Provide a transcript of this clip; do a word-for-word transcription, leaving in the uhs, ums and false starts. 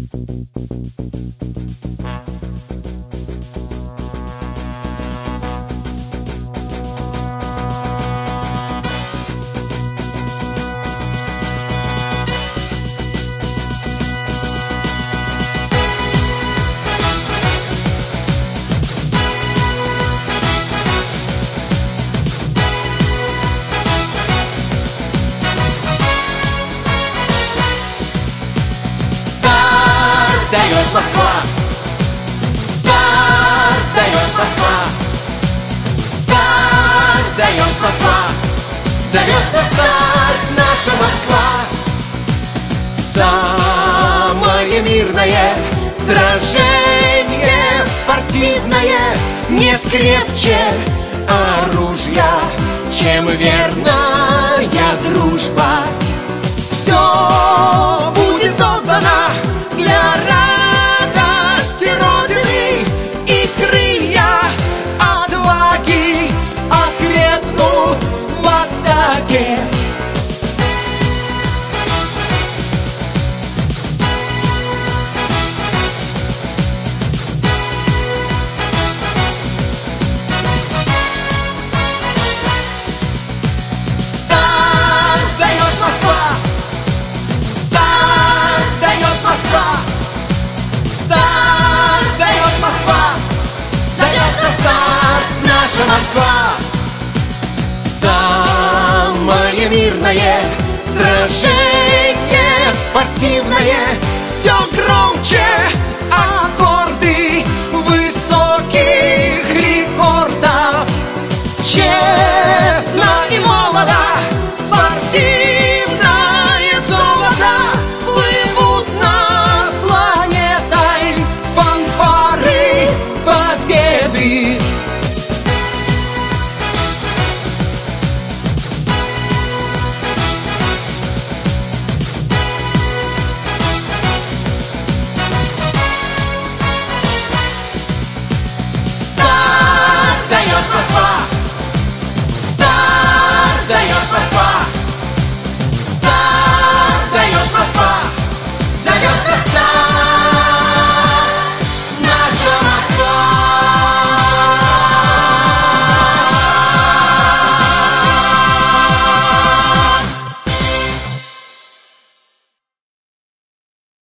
Дает Москва, старт дает Москва, старт дает Москва, зовет на старт наша Москва. Самое мирное сражение спортивное, нет крепче оружия, чем верная дружба. Все будет отдано для радости Родины, и крылья отваги окрепнут в атаке. Старт дает Москва, старт дает Москва, старт дает Москва, зовет на старт наша Москва. Самое мирное сражение спортивное,